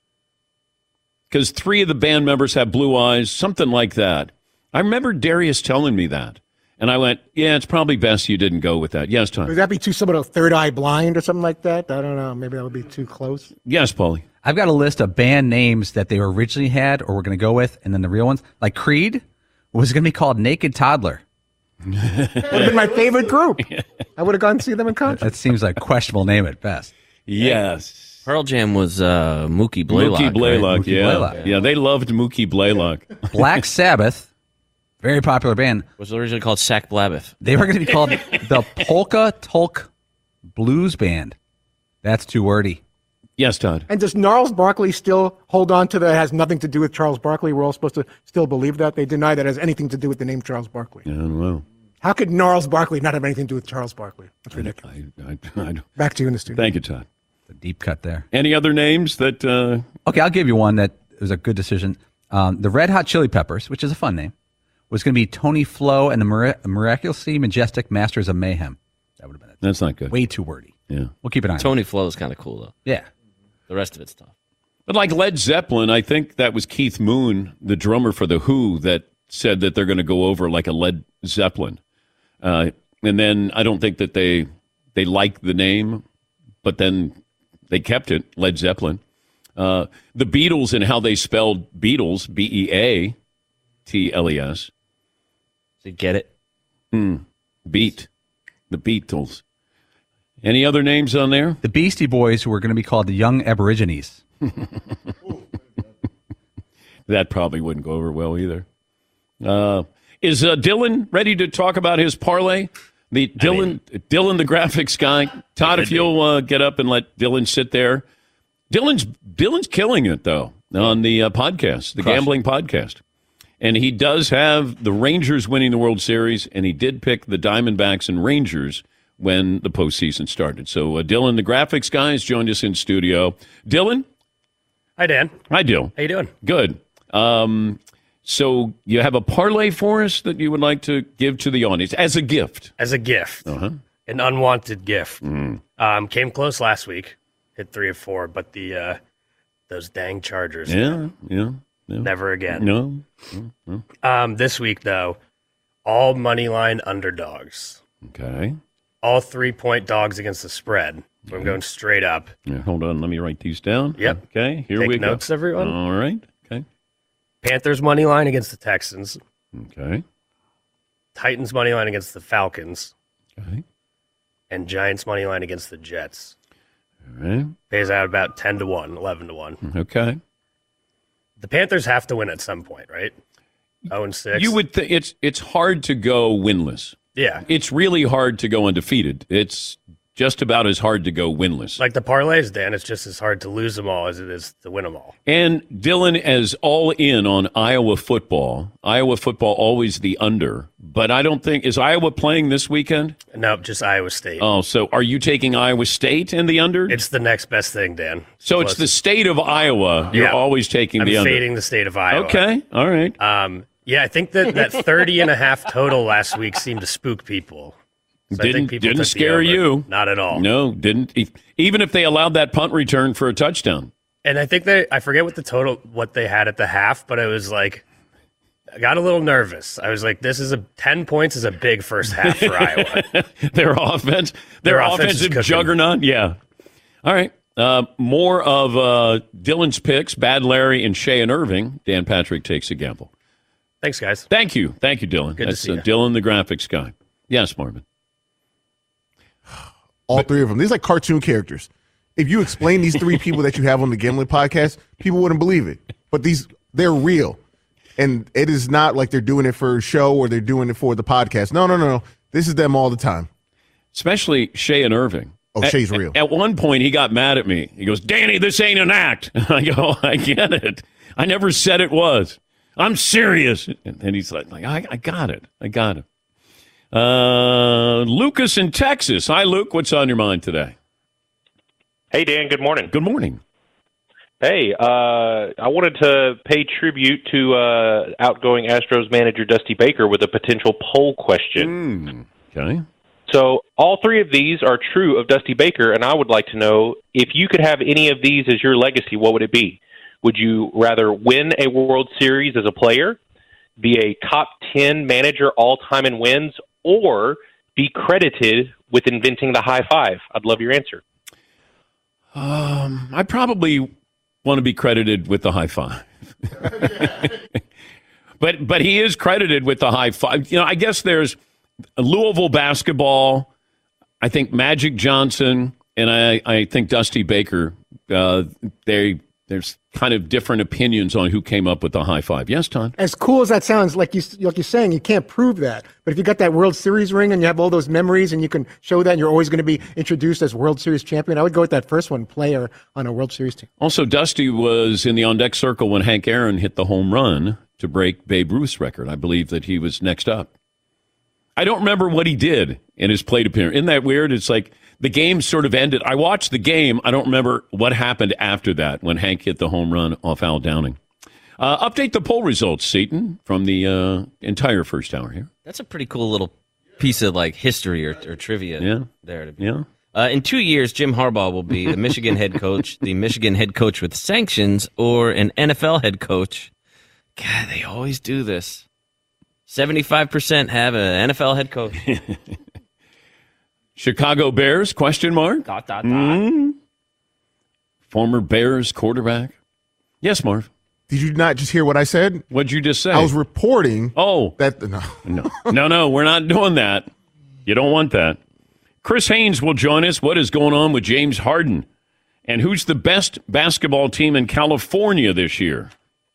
because three of the band members have blue eyes, something like that. I remember Darius telling me that. And I went, yeah, it's probably best you didn't go with that. Yes, Tom. Would that be too similar to Third Eye Blind or something like that? I don't know. Maybe that would be too close. Yes, Paulie. I've got a list of band names that they originally had or were going to go with, and then the real ones. Like Creed was going to be called Naked Toddler. Would have been my favorite group. I would have gone to see them in concert. That seems like a questionable name at best. Yes. Pearl Jam was uh, Mookie Blaylock. Mookie Blaylock, right? yeah. Mookie Blaylock. Yeah, they loved Mookie Blaylock. Black Sabbath, very popular band. Was originally called Sack Blabbeth. They were going to be called the Polka Tulk Blues Band. That's too wordy. Yes, Todd. And does Gnarls Barkley still hold on to that? It has nothing to do with Charles Barkley. We're all supposed to still believe that. They deny that it has anything to do with the name Charles Barkley. I don't know. How could Gnarls Barkley not have anything to do with Charles Barkley? That's ridiculous. I, I, I, I, Back to you in the studio. Thank you, Todd. The deep cut there. Any other names that... Uh... Okay, I'll give you one that was a good decision. Um, the Red Hot Chili Peppers, which is a fun name, was going to be Tony Flo and the Mir- Miraculously Majestic Masters of Mayhem. That would have been a That's not good. Way too wordy. Yeah. We'll keep an eye on it. Tony Flo is kind of cool, though. Yeah. The rest of it's tough. But like Led Zeppelin, I think that was Keith Moon, the drummer for The Who, that said that they're going to go over like a Led Zeppelin. Uh, and then I don't think that they they liked the name, but then they kept it, Led Zeppelin. Uh, the Beatles and how they spelled Beatles, B E A T L E S. So you get it? Mm, beat. The Beatles. Any other names on there? The Beastie Boys, who are going to be called the Young Aborigines. That probably wouldn't go over well either. Uh, is uh, Dylan ready to talk about his parlay? The Dylan, I mean, Dylan, the graphics guy. Todd, if you'll uh, get up and let Dylan sit there. Dylan's Dylan's killing it though on the uh, podcast, the Crush. gambling podcast, and he does have the Rangers winning the World Series, and he did pick the Diamondbacks and Rangers when the postseason started. So uh, Dylan, the graphics guy, has joined us in studio. Dylan. Hi, Dan. Hi, Dylan. How you doing? Good. Um, so you have a parlay for us that you would like to give to the audience as a gift? As a gift. Uh-huh. An unwanted gift. Mm. Um, came close last week. Hit three of four, but the uh, those dang Chargers. Yeah, yeah, yeah. Never again. No. no, no. Um, this week, though, all money line underdogs. Okay. All three-point dogs against the spread. So I'm going straight up. Yeah, hold on. Let me write these down. Yep. Okay, here Take we go. notes, everyone. All right. Okay. Panthers money line against the Texans. Okay. Titans money line against the Falcons. Okay. And Giants money line against the Jets. All right. Pays out about ten to one, eleven to one. Okay. The Panthers have to win at some point, right? oh and six. You would think it's it's hard to go winless. Yeah. It's really hard to go undefeated. It's just about as hard to go winless. Like the parlays, Dan, it's just as hard to lose them all as it is to win them all. And Dylan is all in on Iowa football. Iowa football always the under, but I don't think, is Iowa playing this weekend? Nope, just Iowa State. Oh, so are you taking Iowa State in the under? It's the next best thing, Dan. So it's the state of Iowa. You're Yeah. always taking I'm the under. fading the state of Iowa. Okay, all right. Um, yeah, I think that that thirty and a half total last week seemed to spook people. So I didn't think people didn't took the scare over. you. Not at all. No, didn't. e- Even if they allowed that punt return for a touchdown. And I think they, I forget what the total, what they had at the half, but it was like, I got a little nervous. I was like, this is a, ten points is a big first half for Iowa. Their offense, their, Their offense is offensive cooking. juggernaut. Yeah. All right. Uh, more of uh, Dylan's picks, Bad Larry and Shea and Irving. Dan Patrick takes a gamble. Thanks, guys. Thank you. Thank you, Dylan. Good to That's see uh, ya. Dylan, the graphics guy. Yes, Marvin. All three of them. These are like cartoon characters. If you explain these three people that you have on the Gambling Podcast, people wouldn't believe it. But these, they're real. And it is not like they're doing it for a show or they're doing it for the podcast. No, no, no, no. This is them all the time. Especially Shea and Irving. Oh, At- Shea's real. At one point, he got mad at me. He goes, Danny, this ain't an act. I go, I get it. I never said it was. I'm serious. And he's like, like I, I got it. I got it. Uh, Lucas in Texas. Hi, Luke. What's on your mind today? Hey, Dan. Good morning. Good morning. Hey, uh, I wanted to pay tribute to uh, outgoing Astros manager Dusty Baker with a potential poll question. Mm, okay. So all three of these are true of Dusty Baker, and I would like to know if you could have any of these as your legacy, what would it be? Would you rather win a World Series as a player, be a top ten manager all-time in wins, or be credited with inventing the high five? I'd love your answer. Um, I probably want to be credited with the high five. but but he is credited with the high five. You know, I guess there's Louisville basketball, I think Magic Johnson, and I, I think Dusty Baker. Uh, they there's kind of different opinions on who came up with the high five. Yes, Todd? As cool as that sounds, like you like you're saying, you can't prove that. But if you got that World Series ring and you have all those memories and you can show that, and you're always going to be introduced as World Series champion, I would go with that first one, player on a World Series team. Also, Dusty was in the on-deck circle when Hank Aaron hit the home run to break Babe Ruth's record. I believe that he was next up. I don't remember what he did in his plate appearance. Isn't that weird? It's like the game sort of ended. I watched the game. I don't remember what happened after that when Hank hit the home run off Al Downing. Uh, update the poll results, Seton, from the uh, entire first hour here. That's a pretty cool little piece of like history or, or trivia Yeah. there. To Yeah. Uh, in two years, Jim Harbaugh will be the Michigan head coach, the Michigan head coach with sanctions, or an N F L head coach. God, they always do this. seventy-five percent have an N F L head coach. Chicago Bears, question mark? Dot, dot, dot. Mm. Former Bears quarterback. Yes, Marv. Did you not just hear what I said? What'd you just say? I was reporting. Oh. That no. No, no, no, we're not doing that. You don't want that. Chris Haynes will join us. What is going on with James Harden? And who's the best basketball team in California this year?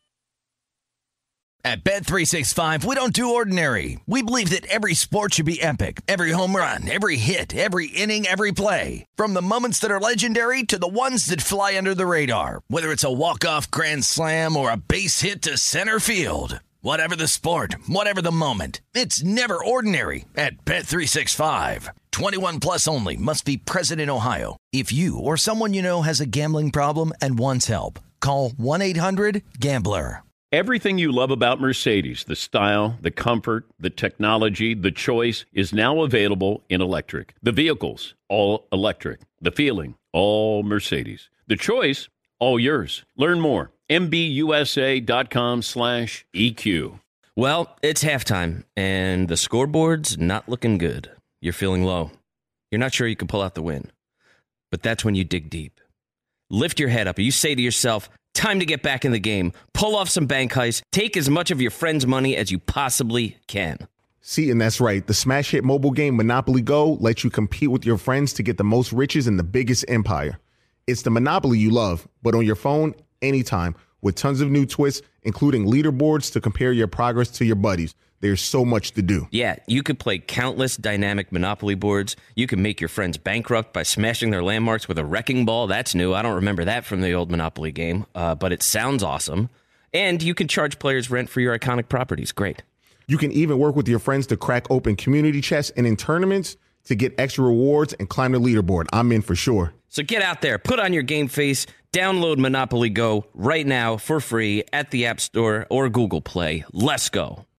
At Bet three sixty-five, we don't do ordinary. We believe that every sport should be epic. Every home run, every hit, every inning, every play. From the moments that are legendary to the ones that fly under the radar. Whether it's a walk-off grand slam or a base hit to center field. Whatever the sport, whatever the moment, it's never ordinary at Bet three sixty-five. twenty-one plus only. Must be present in Ohio. If you or someone you know has a gambling problem and wants help, call one eight hundred gambler. Everything you love about Mercedes, the style, the comfort, the technology, the choice, is now available in electric. The vehicles, all electric. The feeling, all Mercedes. The choice, all yours. Learn more. MBUSA.com slash EQ. Well, it's halftime, and the scoreboard's not looking good. You're feeling low. You're not sure you can pull out the win. But that's when you dig deep. Lift your head up, and you say to yourself, time to get back in the game. Pull off some bank heists. Take as much of your friend's money as you possibly can. See, and that's right. The smash hit mobile game Monopoly Go lets you compete with your friends to get the most riches in the biggest empire. It's the Monopoly you love, but on your phone, anytime, with tons of new twists, including leaderboards to compare your progress to your buddies. There's so much to do. Yeah, you could play countless dynamic Monopoly boards. You can make your friends bankrupt by smashing their landmarks with a wrecking ball. That's new. I don't remember that from the old Monopoly game, uh, but it sounds awesome. And you can charge players rent for your iconic properties. Great. You can even work with your friends to crack open community chests and in tournaments to get extra rewards and climb the leaderboard. I'm in for sure. So get out there, put on your game face, download Monopoly Go right now for free at the App Store or Google Play. Let's go.